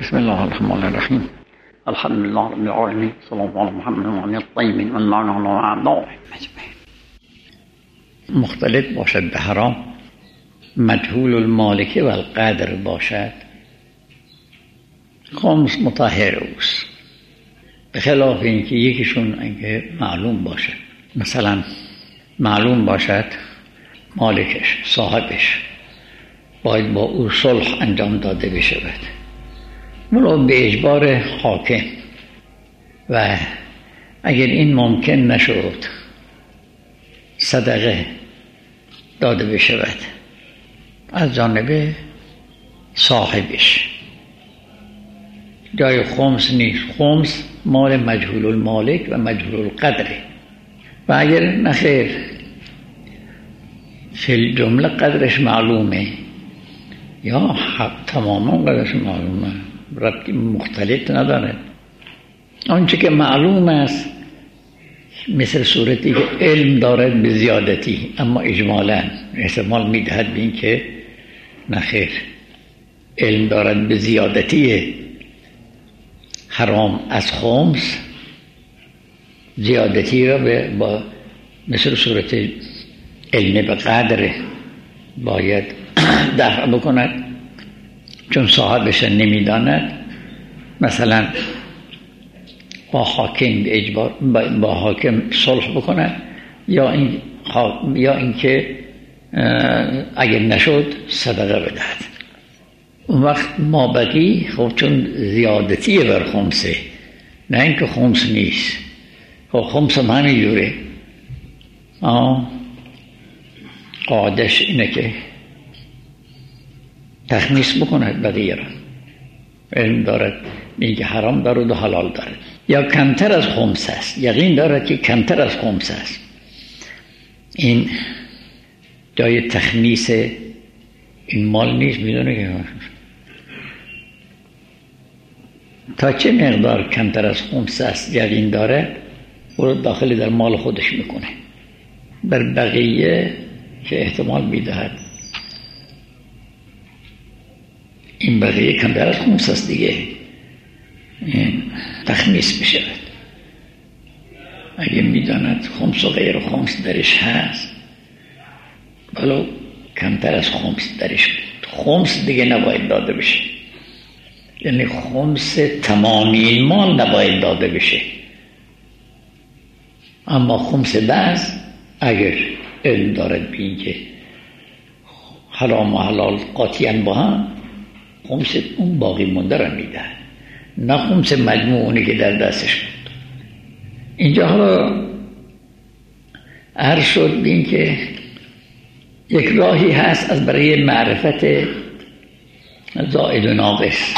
بسم الله الرحمن الرحیم. الحمد لله رب العالمین، صلی الله علی محمد و علی الطیبین و الله علی اعدائهم اجمعین. مختلط باشد به حرام، مجهول المالکه و القدر باشد، خمس مطهر اوست، به خلاف اینکه یکیشون اینکه معلوم باشد، مثلا معلوم باشد مالکش، صاحبش باید با او صلح انجام داده بشود، ولو به اجبار حاکم، و اگر این ممکن نشد صدقه داده بشود از جانب صاحبش. جای خمس نیست، خمس مال مجهول المالک و مجهول القدره، و اگر نخیر فی الجمله قدرش معلومه یا تماما قدرش معلومه، ربطی مختلط نداره. آنچه که معلوم است مثل صورتی که علم دارد به زیادتی، اما اجمالا احتمال میدهد به این که نخیر علم دارد به زیادتی حرام از خمس، زیادتی را با مثل صورت علم به قدر باید دفع بکند، چون صاحبش نمیداند. مثلا با حاکم به اجبار با حاکم صلح بکند، یا اینکه اگر نشد صدقه بدهد. اون وقت ما بقی خب چون زیادتی بر خمسه، نه اینکه خمس نیست، خب خمس هم همین جوره. قاعدش اینه که تخمیس بکند بقیه را، علم دارد میگه حرام دارد و حلال دارد، یا کمتر از خمس است، یقین دارد که کمتر از خمس است. این جای تخمیس این مال نیست، میدونه که تا چه مقدار کمتر از خمس است یقین داره، او رو داخل در مال خودش میکنه. بر بقیه که احتمال میدهد این بقیه کمتر از خمس است دیگه، این تخمیس بشود. اگه میداند خمس و غیر خمس درش هست، ولو کمتر از خمس درش بود، خمس دیگه نباید داده بشه، یعنی خمس تمامی مال نباید داده بشه. اما خمس بعض اگر علم دارد به این که حرام و حلال قاطعاً با هم، خمس اون باقی مونده را میده، نه خمس مجموعونی که در دستش بود. اینجا حالا عرض شد به این که یک راهی هست از برای معرفت زائد و ناقص،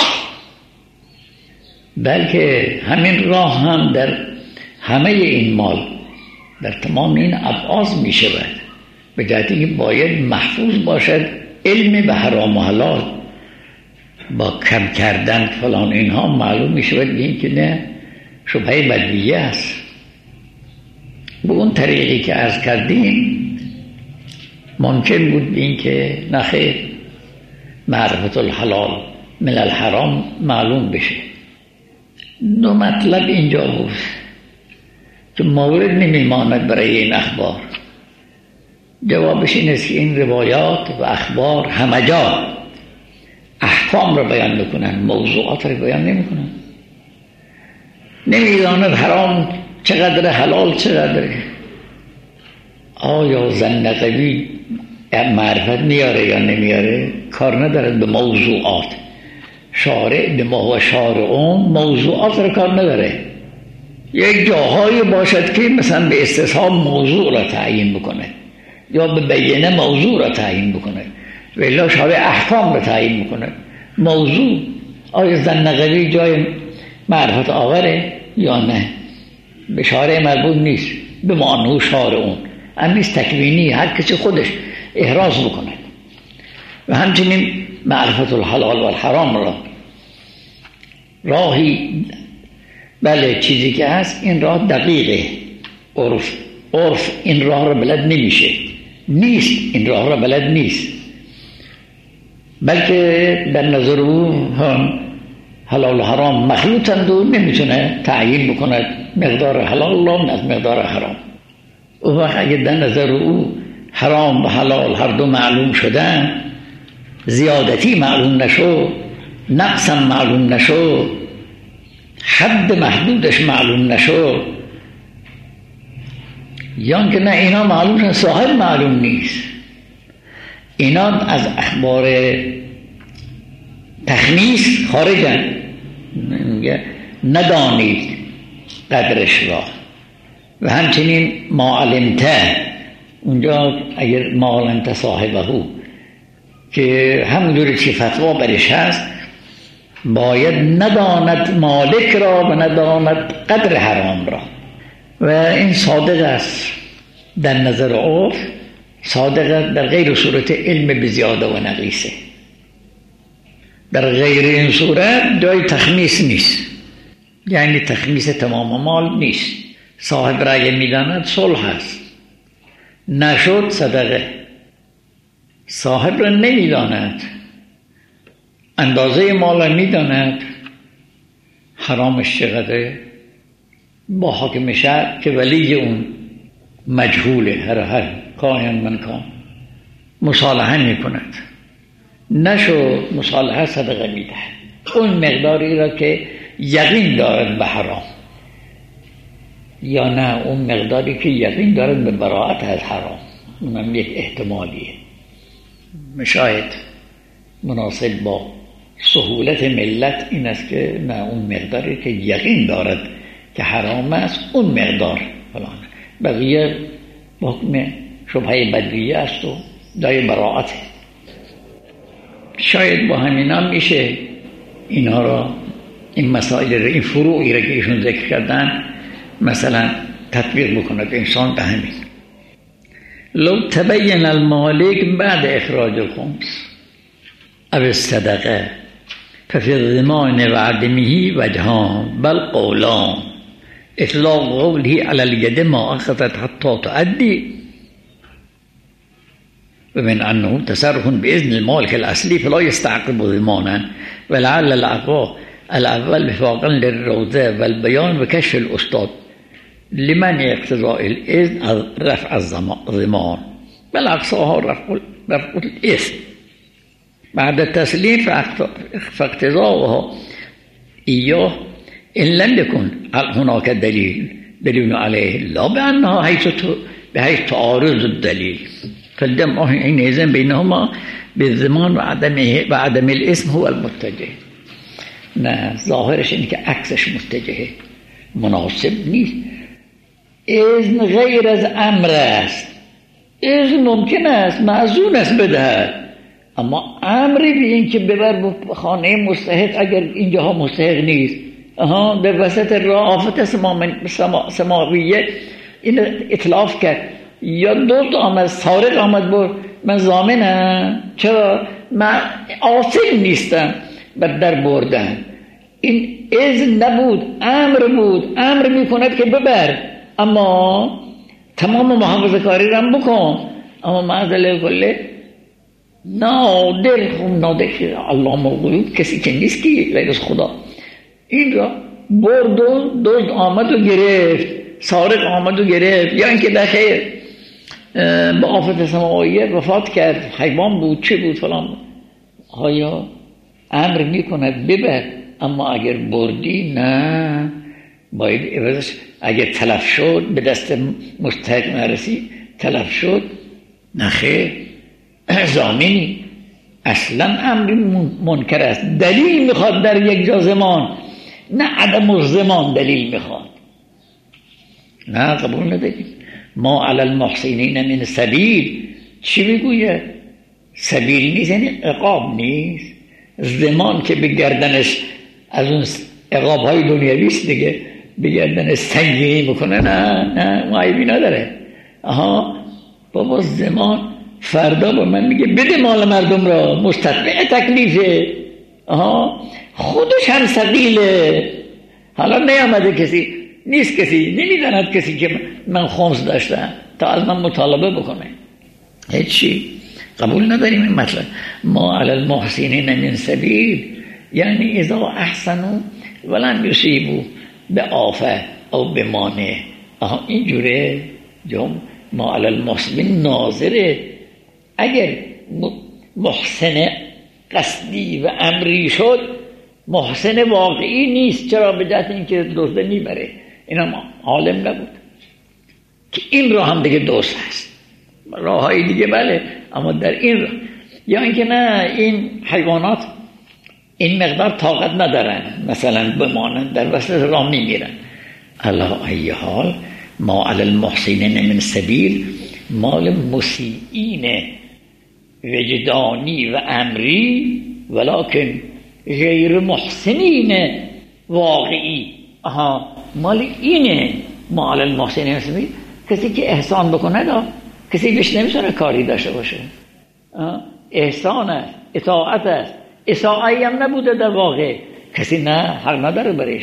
بلکه همین راه هم در همه این مال، در تمام این ابعاض می شود، به جهتی که باید محفوظ باشد علم به حرام و حلال. با کم کردن فلان اینها معلوم می شود به این که نه، شبهه بدویه است. به اون طریقی که عرض کردیم ممکن بود به این که نخیر معرفت الحلال من الحرام معلوم بشه. دو مطلب اینجا بود که مورد نمیماند برای این اخبار. جوابش این است که این روایات و اخبار همه جا احکام را بیان میکنن، موضوعات را بیان نمیکنن. نمیداند حرام چقدر، حلال چقدر. آیا زن قوی معرفت میاره یا نمیاره؟ کار ندارد به موضوعات. شارع به ما و شارعون موضوعات را کار نداره. یک جاهایی باشد که مثلا به استصحاب موضوع را تعیین بکنه یا به بیانه موضوع را تعیین بکنه، ولی شارع احکام را تعیین میکنه. موضوع آیا زن قوی جای معرفت آوره یا نه؟ به شارع مربوط نیست، به معنی شارعون امیست تکوینی، هر کسی خودش احراز بکنه. و همچنین معرفت الحلال و الحرام را راهی، بله چیزی که هست این راه دقیقه، عرف این راه را بلد نمیشه، نیست این راه را بلد نیست، بلکه در نظر او هم حلال و حرام مخلوطند و نمیتونه تعیین بکند مقدار حلال از مقدار حرام. او وقت اگه در نظر او حرام و حلال هر دو معلوم شدن، زیادتی معلوم نشد، نقصم معلوم نشد، حد محدودش معلوم نشد، یا که نه اینا معلوم شد صاحب معلوم نیست، اینا از اخبار تخمیس خارجن، ندانید قدرش را. و همچنین ما علمته، اونجا اگر ما علمته صاحبه که همونجوری که فتوا برش هست باید نداند مالک را و نداند قدر حرام را. و این صادق است در نظر عرف، صادق است در غیر صورت علم بزیاده و نقیصه. در غیر این صورت جای تخمیس نیست، یعنی تخمیس تمام مال نیست. صاحب را اگه میداند صلح است، نشد صدقه. صاحب را نمیداند، اندازه مال را میداند، حرامش چقدره، با حاکم شهر که ولی اون مجهوله، هر کائن من کان مصالحه میکند، نشد مصالحه صدقه میده اون مقداری را که یقین دارد به حرام، یا نه اون مقداری که یقین دارد به براءت از حرام. اونم یک احتمالیه، شاید مناسب با سهولت ملت این است که نه اون مقداری که یقین دارد که حرام است اون مقدار فلان، بقیه حکم شبهه بدویه است و دای براءته. شاید با همینا میشه اینا را، این مسائل را، این فروعی را که ایشون ذکر کردن مثلا تطبیق بکنه که انسان به همین لو تبین المالک بعد اخراج الخمس او الصدقه ففي الضمان وعدمه وجهان بل قولان اطلاق قوله على اليد ما اخذت حتى تؤدي ومن انه تصرف باذن المالك الاصلي فلا يستعقب ضمانا ولعل الاول وفاقا للروضه والبيان وكشف الاستاذ لمن اقتضاء الاذن رفع الضمان بل اقصاها رفع الاثم بعد التسليم فاقتضاؤها اياه ان لم يكن هناك دليل عليه لا بانها بحيث تعارض الدليل فالجمع حينئذ بينهما بالضمان وعدم الاسم هو المتجه. نه ظاهرش اینه که عکسش متجهه، مناسب نیست. اذن غیر از امر است، اذن ممکن است معزون است بدهد، اما امری به این که ببر خانه مستحق اگر اینجاها مستحق نیست، به وسط راه آفت سماویه این اطلاف کرد، یا دزد آمد، سارق آمد برد، من ضامنم، چرا؟ من عاصم نیستم بر در بردن. این اذن نبود، امر بود، امر میکند که ببر، اما تمام محافظه کاری رو بکن، اما معذله کله نادر علام الغیوب کسی که نیست که غیر از خدا این را برد و دزد آمد و گرفت، سارق آمد و گرفت، یا اینکه در خیر با آفت سماویه وفات کرد، حیوان بود، چه بود فلان، آیا امر میکند ببر، اما اگر بردی نه، باید عوضش اگر تلف شد به دست مستحق نرسید، تلف شد نه خیر، ضامنی. اصلا امر منکر است، دلیل میخواد در یک جا زمان، نه عدم الزمان دلیل میخواد، نه قبول نداریم. ما علی المحسنین من سبیل، چی میگوید؟ سبیل نیست یعنی عقاب نیست، زمان که به گردنش از اون عقاب های دنیاویست دیگه به گردنش سنگینی میکنه، نه معیبی نداره. بابا زمان فردا با من میگه بده مال مردم را، مستتبع تکلیفه، خودش هم ثقیله. حالا نیامده کسی، نیست کسی، نمیداند کسی که من خمس داشتم تا از من مطالبه بکنه، هیچی قبول نداریم این مطلب. ما علی المحسنین من سبیل، یعنی اذا احسنوا ولم یصیبوا بعافه او بمانع. اینجوره ما علی المحسنین ناظره. اگر محسن قصدی و امری شد محسن واقعی نیست. چرا؟ به جهت اینکه دزده میبره. اینا عالم نبود که این راه هم دیگه دزد هست. راه های دیگه بله، اما در این راه. یا اینکه نه، این حیوانات این مقدار طاقت ندارن مثلا بمانن، در وسط راه میمیرن. علی ای حال ما علی المحسنین من سبیل، مال مسیئین وجدانی و امری، ولکن غیر محسنین واقعی. مال اینه ما علی المحسنین من سبیل. کسی که احسان بکنه کسی بهش نمیتونه کاری داشته باشه. احسان است، اطاعت است. اساءتی هم نبوده در واقع، کسی نه حق نداره برش.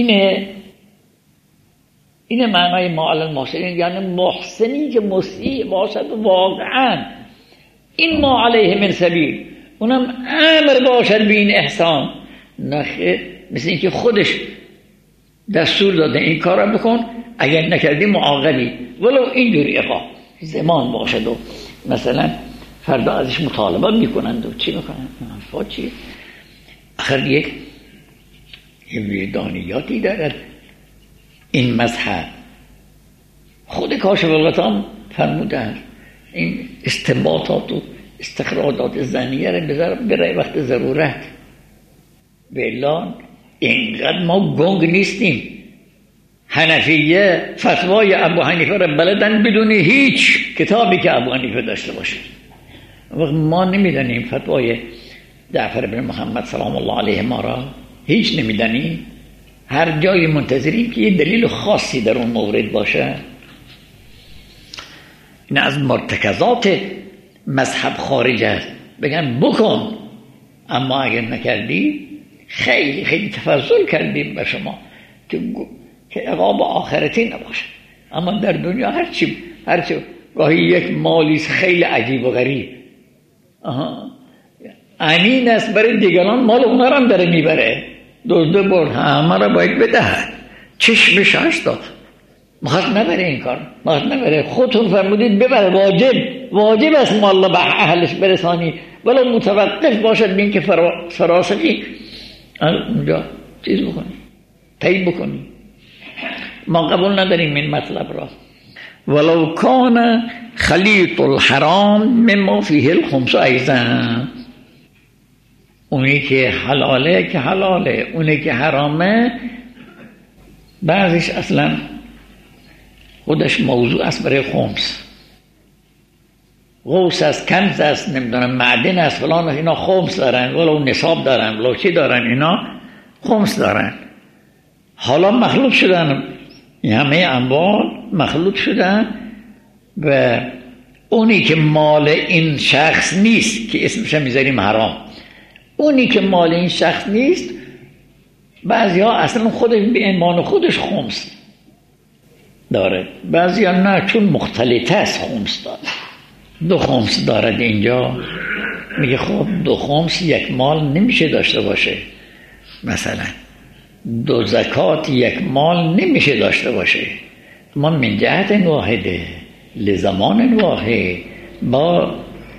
اینه معنای ما علی المحسنین، یعنی محسنی که مسیء باشد واقعا. این ما علیه من سبیل، اونم امر باشد به این احسان، نخیر مثل اینکه خودش دستور داده این کار را بکن، اگر نکردی معاقبی، ولو اینجوری زمان باشد و مثلا فردا ازش مطالبه میکنند و چی میکنند چی. آخر یک وجدانیاتی دارد این مذهب. خود کاشف الغطا فرمودند این استنباطات و استخراجات ذهنیه را برای وقت ضرورت. بلا اینقدر ما گنگ نیستیم. حنفیه فتوای ابو حنیفه را بلدن بدون هیچ کتابی که ابو حنیفه داشته باشه. وقت ما نمیدانیم فتوای جعفر بن محمد سلام الله علیه ما را هیچ نمیدانیم. هر جایی منتظریم که یه دلیل خاصی در اون مورد باشه. این از مرتکزات مذهب خارج است. بگن بکن، اما اگر نکردی خیلی خیلی تفضل کردیم به شما که عقاب آخرتی نباشه. اما در دنیا هرچی گاهی یک مالی خیلی عجیب و غریب امین است برای دیگران، مال اونا هم داره میبره. دزده برد، همه را باید بدهد. چشمش داد مخواست نبره این کار، مخواست نبره. خودتون فرمودید ببره، واجب است مال به اهلش برسانی، ولو متوقف باشد بین که فراستی اونجا چیز بکنی، طیب بکنی. ما قبول نداریم این مطلب را. ولو کان خلیط الحرام مما فیه الخمس ایضا، اونی که حلاله که حلاله، اونی که حرامه بعضیش اصلا خودش موضوع است برای خمس. غوث است، کنز است، نمیدونم معدن است، فلان، اینا خمس دارن، ولو نصاب دارن، ولو چی دارن، اینا خمس دارن. حالا مخلوط شدن، همه اموال مخلوط شدن و اونی که مال این شخص نیست که اسمش میذاریم حرام، اونی که مال این شخص نیست بعضی ها اصلا خودش به عنوان خودش خمس داره، بعضی ها نه، چون مختلط است خمس داره. دو خمس دارد اینجا. میگه خب دو خمس یک مال نمیشه داشته باشه. مثلا دو زکات یک مال نمیشه داشته باشه. ما من جهت واحده لزمان واحد با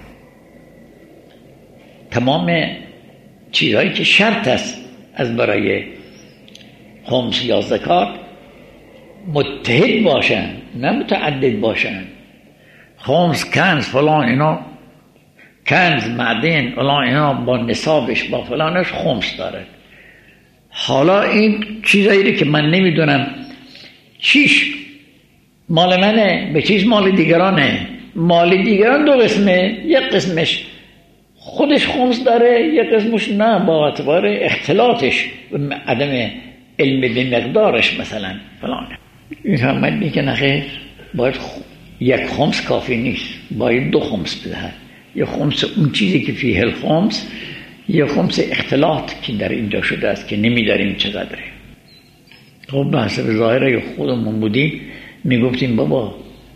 تمام چیزهایی که شرط است از برای خمس یا زکات متحد باشن، نه متعدد باشن. خمس، کنز، فلان، اینا کنز، معدن، فلان، اینا با نصابش با فلانش خمس داره. حالا این چیزایی که من نمیدونم چیش مال منه به چیز مال دیگرانه. مال دیگران دو قسمه، یک قسمش خودش خمس داره، یک قسمش نه، با اعتبار اختلاطش و عدم علم به مقدارش مثلا فلانه. این فرمید که نخیر، باید یک خمس کافی نیست، باید دو خمس بدهد. یک خمس اون چیزی که فیه الخمس، یک خمس اختلاط که در اینجا شده است که نمیداریم چقدره. خب به حسب ظاهره خودمون بودیم میگفتیم بابا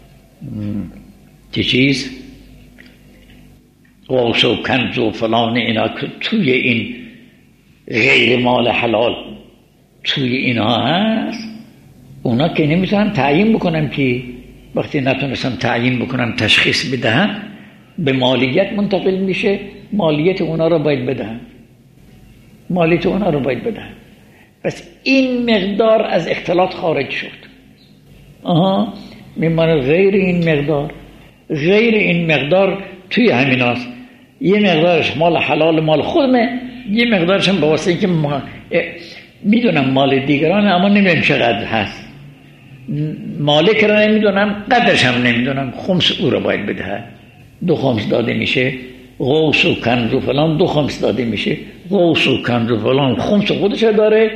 چه چیز غوث و کنز و فلان اینا که توی این غیر مال حلال توی اینها هست، اونا که نمیتونن تعیین بکنن که وقتی نتونستن تعیین بکنن تشخیص بدهن به مالیت منتقل میشه، مالیت اونا رو باید بدهن، مالیت اونا رو باید بدهن. پس این مقدار از اختلاط خارج شد. میمانه غیر این مقدار. غیر این مقدار توی همیناست. یه مقدارش مال حلال مال خودمه، یه مقدارش هم به واسه اینکه میدونم مال دیگران اما نمیدونم چقدر هست، مالک رو نمیدونم، قدرش هم نمیدونم، خمس او رو باید بده. 2 خمس داده میشه، غوث و کنز و فلان 2 خمس داده میشه، غوث و کنز و فلان خمس خودش داره،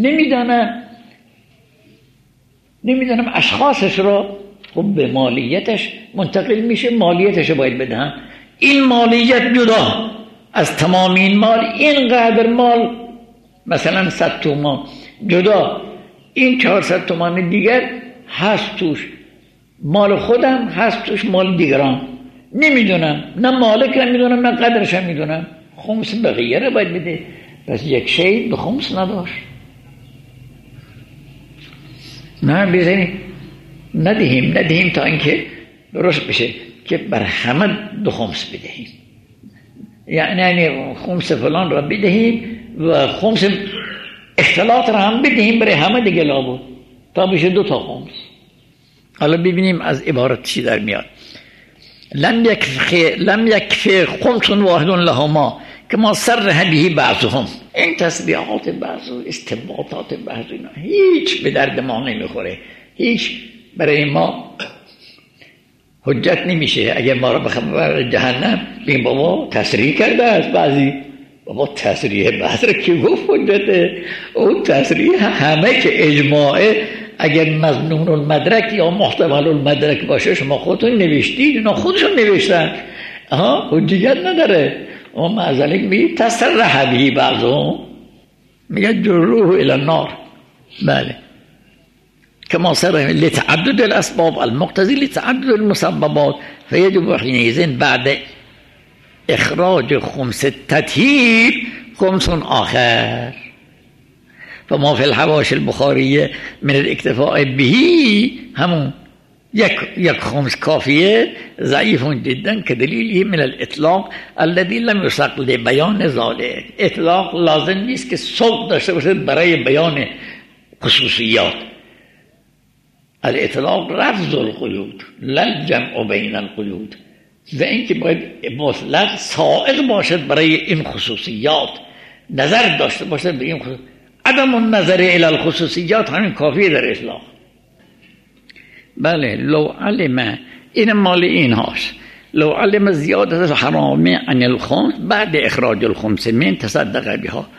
نمیدونم اشخاصش رو، خب به مالیتش منتقل میشه، مالیتش باید بدهم. این مالیت جدا از تمام این مال، اینقدر مال مثلا 100 تومان جدا، این 400 تومان دیگر هست توش مال خودم، هست توش مال دیگران، نمیدونم، نه مالک نمیدونم نه قدرش هم میدونم، خمس بقیه رو باید بده. پس یک شی به خمس نداشت. نه بزنی ندهیم تا اینکه درست بشه که بر همه 2 خمس بدهیم، یعنی خمس فلان را بدهیم و خمس اختلاط را هم بدهیم برای همه دیگه لابد تا بشه 2 تا خمس. حالا ببینیم از عبارت چی در میاد. لم یکفی خمس واحد لهما که ما صرح به بعضهم. این تسبیحات بعض و استنباطات بعض اینا هیچ به درد ما نمیخوره، هیچ برای ما حجت نمیشه. اگر ما رو بخبر جهنم بگیم بابا تصریح کرده است بعضی، بابا تصریح بعض رو که گفت حجته، اون تصریح همه که اجماعه، اگر مظنون المدرک یا محتمل المدرک باشه شما خودتون نوشتید، اینا خودشون نوشتن، حجیت نداره. اما معذلک میگه تصرح به بعضهم، میگه جروه الى النار. بله كما صرح لتعدد الأسباب المقتضي لتعدد المسببات فيجب حينئذ بعد إخراج خمس التطهير خمس آخر. فما في الحواشي البخارية من الاكتفاء به همون یک خمس کافیه، ضعیف جدا كدليله من الإطلاق الذي لم يسق لبيان ذلك. اطلاق لازم نیست که سوق داشته باشد برای بیان خصوصیات. الاطلاق رفض القیود لا الجمع بین القیود، و اینکه باید مطلق سائق باشد برای این خصوصیات، نظر داشته باشد به این خصوصیات. عدم النظر الى الخصوصیات همین کافیه در اطلاق. بله لو علم، این مال این هاست، لو علم زیادت حرام عن الخمس بعد اخراج الخمس من تصدق بها.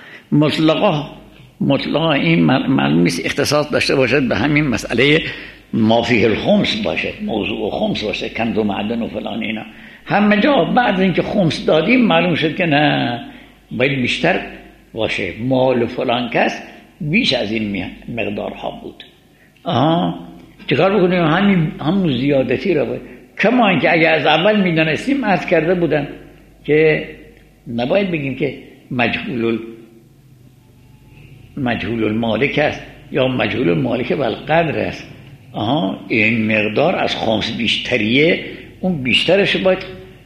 مطلقا این معلوم نیست اختصاص داشته باشد به همین مسئله ما فیه الخمس باشه، موضوع خمس باشه، کنز و معدن و فلان اینا. همه جا بعد اینکه خمس دادیم معلوم شد که نه، باید بیشتر باشه، مال فلان کس بیش از این مقدارها بود. چکار بکنیم؟ همون زیادتی را باید، کما اینکه اگر از اول میدانستیم عرض کرده بودن که نباید بگیم که مجهول المالک است یا مجهول المالک بالقدر است. این مقدار از خمس بیشتریه، اون بیشترش باید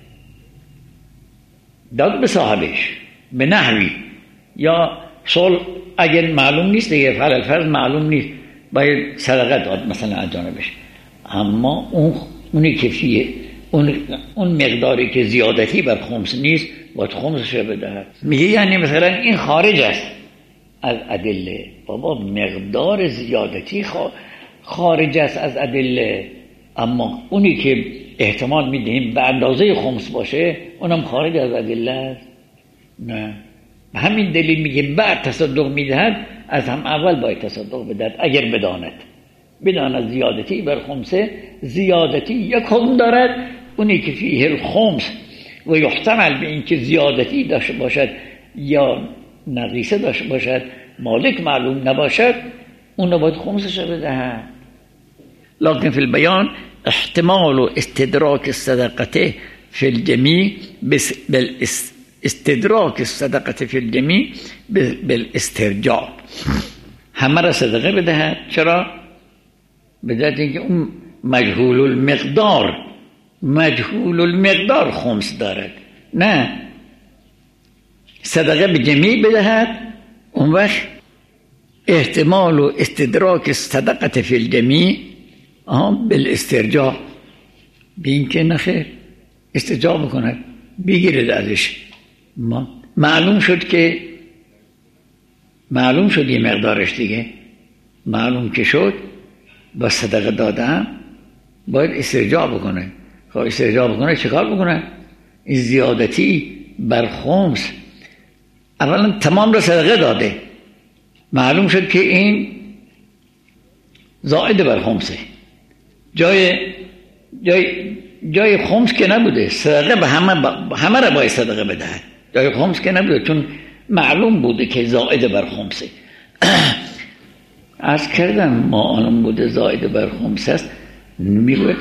داد به صاحبش به نحوی، یا سول اگر معلوم نیست دیگه، فرض معلوم نیست باید صدقه داد مثلا از جانبش. اما اونی که فیه اون مقداری که زیادتی بر خمس نیست باید خمسش رو بدهد. میگه یعنی مثلا این خارج است از ادله. بابا مقدار زیادتی خارج است از ادله، اما اونی که احتمال میدهیم به اندازه خمس باشه اونم خارج از ادله است. نه، همین دلیل میگه بعد تصدق میدهد، از هم اول باید تصدق بدهد. اگر بداند زیادتی بر خمسه، زیادتی یک حکم دارد، اونی که فیه الخمس و یحتمل به این که زیادتی داشته باشد یا نقیصه داشته باشد، مالک معلوم نباشد، اون باید خمسش بدهد. لكن في البيان احتمال استدراك الصدقة في الجميع استدراک صدقه فی الجمیع بالاسترجاع، همه را صدقه بدهد. چرا؟ به جهت اینکه اون مجهول المقدار خمس دارد، نه صدقه به جمیع بدهد. اون وقت احتمال و استدراک صدقه فی الجمیع بالاسترجاع، بین که نخیر استرجاع بکند بگیرد ازش. معلوم شد یه مقدارش دیگه معلوم که شد، با صدقه دادم باید استرجاع بکنه. خب استرجاع بکنه چه کار بکنه؟ این زیادتی بر خمس، اولا تمام را صدقه داده، معلوم شد که این زائد بر خمسه، جای خمس که نبوده، صدقه به همه را باید صدقه بدهد، جای خمس که نبوده، چون معلوم بوده که زائد بر خمسه. عرض کردم معلوم بوده زائد بر خمس است، میگوید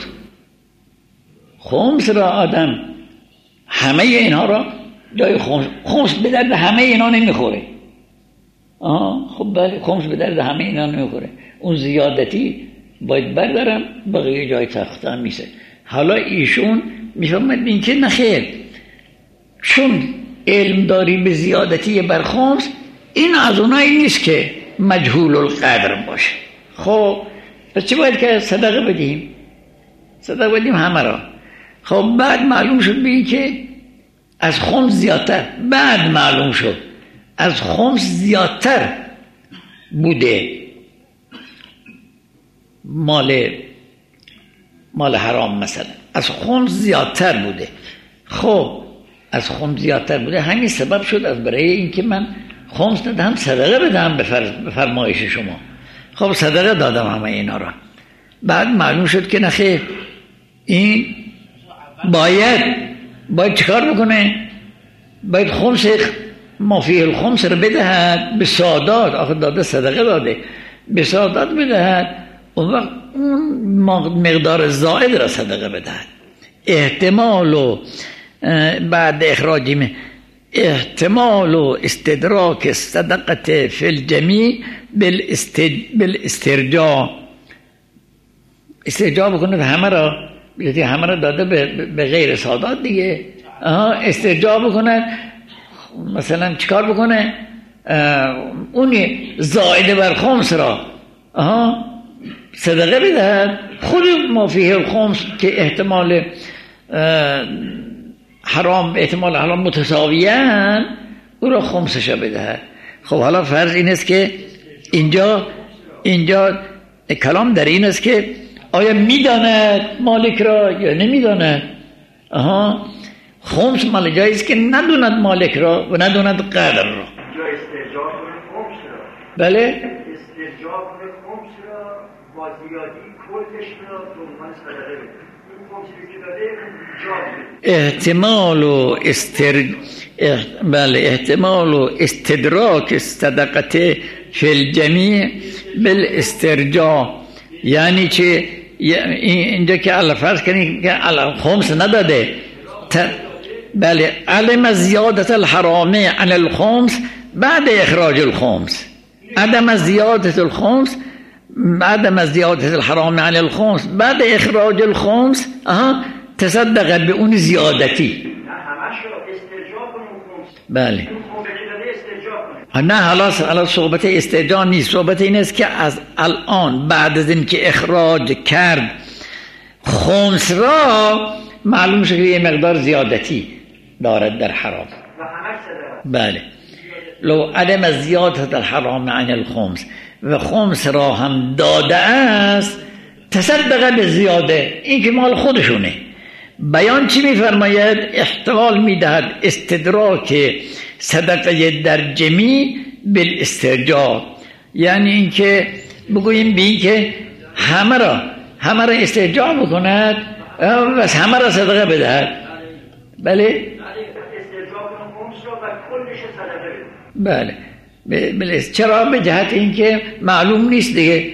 خمس را آدم همه اینها را جای خمس به درد همه اینا نمیخوره. خب بله، خمس به درد همه اینا نمیخوره، اون زیادتی باید بردارم بقیه جای تختم میسه. حالا ایشون میفهمد این که نخیر، چون علم داری به زیادتی بر خمس، این از اونایی نیست که مجهول القدر باشه. خب پس چی باید که صدقه بدیم؟ صدقه بدیم همه را. خب بعد معلوم شد به این که از خمس زیادتر، بعد معلوم شد از خمس زیادتر بوده مال حرام، مثلا از خمس زیادتر بوده. خب از خمس زیادتر بوده، همین سبب شد از برای اینکه من خمس ندهم صدقه بدهم به فرمایش شما. خب صدقه دادم همه اینا را، بعد معلوم شد که نخیر، این باید چکار بکنه؟ باید خمس ما فیه الخمس را بدهد به سادات. آخه داده صدقه داده، به سادات بدهد، اون وقت اون مقدار زائد را صدقه بدهد. احتمال و بعد اخراجی احتمال و استدراک صدقه فی الجمیع بالاسترجاع، استرجاع بکنه همه را داده به غیر سادات دیگه. استرجاع بکنه، مثلا چیکار بکنه؟ اون زائد بر خمس را صدقه بدهد، خود ما فیه الخمس که احتمال حرام متساویان، او را خمسش بدهد. خب حالا فرض این است که اینجا کلام در این است که آیا میداند مالک را یا نمیداند؟ خمس مال جایی است که ندوند مالک را و ندوند قدر را. بله، استرجاع کنه خمس را با زیادی کلش را به عنوان صدقه بده. این خمسی که داده احتمال و استدراک صدقه فی الجمیع بالاسترجاع، یعنی چه؟ اینجا که الله فرض کنید که خمس نداده، بله، علم زیادت الحرام عن الخمس بعد اخراج الخمس، عدم زیادت الحرام عن الخمس بعد اخراج الخمس، تصدق به اون زیادتی. بله، نه حالا صحبت استرجاع نیست، صحبت این است که از الان بعد از این که اخراج کرد خمس را، معلوم شد که یه مقدار زیادتی دارد در حرام. بله، لو عدم زیادت الحرام عن الخمس و خمس را هم داده است، تصدق به زیاده، این که مال خودشونه. بیان چی میفرماید؟ احتمال میدهد استدراک صدقه در جمیع بالاسترجاع، یعنی این که بگوییم بین که همه را استرجاع بکند و همه را صدقه بدهد. بله، بله، چرا؟ به جهت اینکه معلوم نیست دیگه.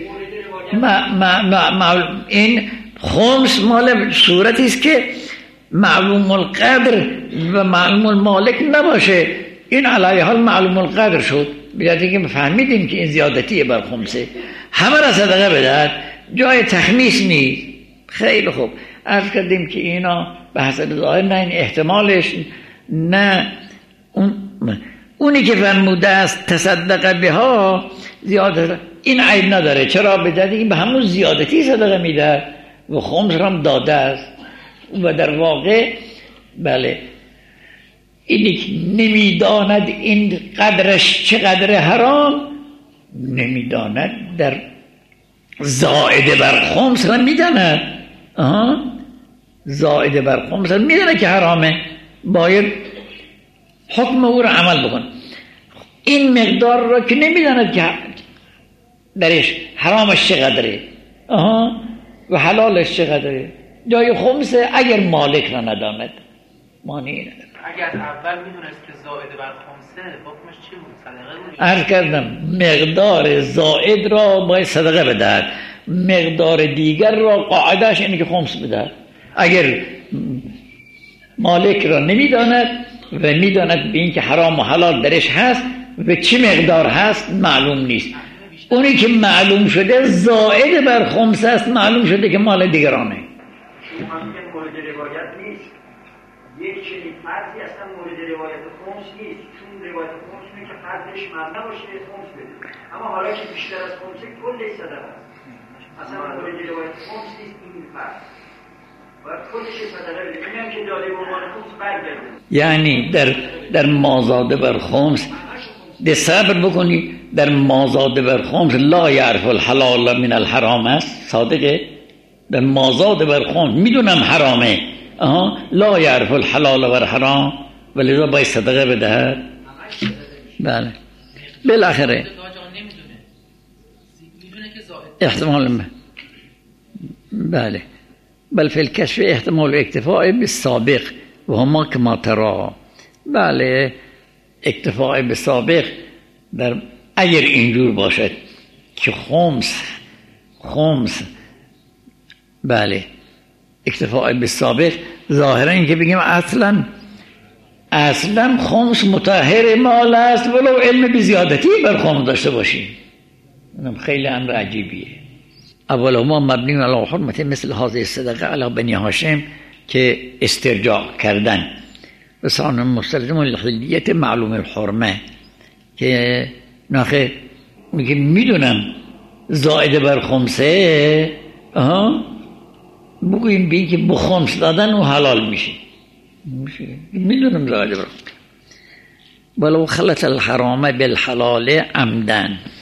این خمس مال صورتی است که معلوم القدر و معلوم المالک نباشه، این علیه حال معلوم القدر شد. بیادی که فهمیدیم که این زیادتیه بر خمسه، همه را صدقه بدهد، جای تخمیس نیست. خیلی خوب، عرض کردیم که اینا به حسب ظاهر نه این احتمالش، نه اونی که فرموده است تصدق بها زیادت، این عیب نداره. چرا؟ بدهد این به همون زیادتی صدقه میده و خمس را هم داده است و در واقع بله اینی که نمیداند این قدرش چقدر حرام، نمیداند در زائده بر خمس را میداند، زائده بر خمس را میداند که حرامه، باید حکم او را عمل بکن. این مقدار را که نمیداند که درش حرامش چقدره و حلالش چقدره، جای خمسه اگر مالک را نداند مانعی نداره. اگر اول میدونست که زائد بر خمسه حکمش چی بود؟ صدقه بود؟ عرض کردم مقدار زائد را باید صدقه بدهد، مقدار دیگر را قاعدهش اینه که خمس بدهد. اگر مالک را نمیداند و میداند به این که حرام و حلال درش هست و چه مقدار هست معلوم نیست، اونی که معلوم شده زائد بر خمس است، معلوم شده که مال دیگرانه. همین مورد روایت نیست، یک چنین فرضی اصلا مورد روایت خمس نیست، چون روایت خمس میگه که فرضش مبنا باشه خمس بده، اما حالا که بیشتر از خمس کلش صدقه است، اصلا مورد روایت خمس نیست این فرض، باید کلش صدقه بده. اینم که داده به عنوان خمس برگرده، یعنی در مازاده بر خمس ده صبر بکنی، در مازاده بر خمس لا یعرف الحلال من الحرام است، صادقه؟ در مازاده بر خمس میدونم حرامه، لا یعرف الحلال و الحرام، ولذا باید صدقه بدهد. بله بالاخره احتمال بله بل فی الکشف احتمال اکتفاء بالسابق و هما کما ترا. بله اکتفاء بالسابق در اگر اینجور باشد که خمس بله اکتفاء بالسابق، ظاهرا این که بگیم اصلا خمس مطهر مال است ولو علم بزیادتی بر خمس داشته باشیم، خیلی امر عجیبیه. اولهما مبنی علی حرمت مثل هذه الصدقه علی بنی هاشم که استرجاع کردن، و ثانی مستلزم الحلیت معلوم الحرمه که ناخه میگه میدونم زائد بر خمسه، بگوییم بی که بخمس دادن و حلال میشه، میدونم زائد بر ولو خلط الحرام بالحلال عمدن.